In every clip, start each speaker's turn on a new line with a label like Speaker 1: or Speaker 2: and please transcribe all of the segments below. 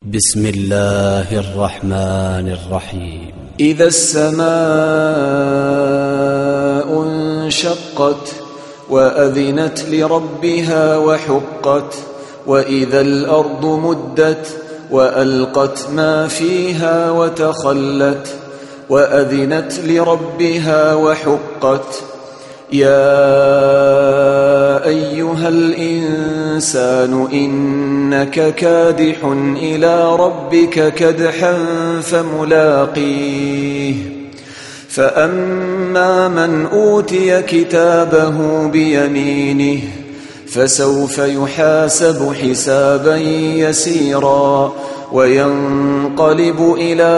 Speaker 1: بسم الله الرحمن الرحيم.
Speaker 2: إذا السماء انشقت وأذنت لربها وحقت وإذا الأرض مدت وألقت ما فيها وتخلت وأذنت لربها وحقت. يا أيها الإنسان إنك كادح إلى ربك كدحا فملاقيه. فأما من أوتي كتابه بيمينه فسوف يحاسب حسابا يسيرا وينقلب إلى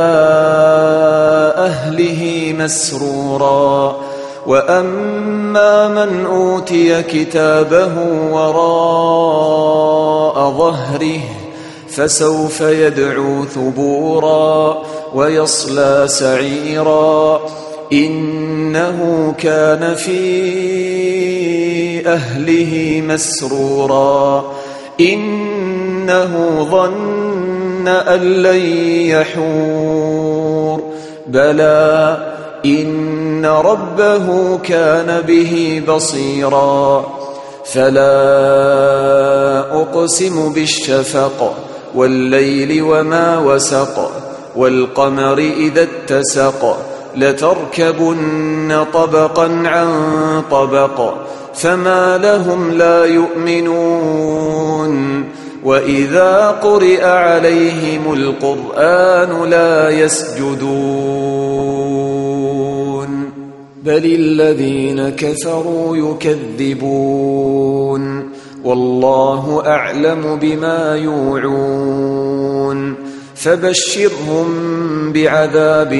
Speaker 2: أهله مسرورا. وأما من أوتي كتابه وراء ظهره فسوف يدعو ثبورا ويصلى سعيرا. إنه كان في أهله مسرورا. إنه ظن أن لن يحور. بلى إن ربه كان به بصيرا. فلا أقسم بالشفق والليل وما وسق والقمر إذا اتسق لتركبن طبقا عن طبق فما لهم لا يؤمنون. وإذا قرئ عليهم القرآن لا يسجدون بل الذين كفروا يكذبون. والله أعلم بما يوعون فبشرهم بعذاب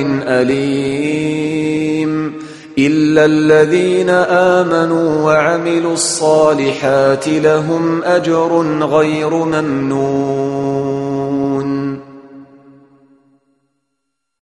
Speaker 2: أليم إلا الذين آمنوا وعملوا الصالحات لهم أجر غير ممنون.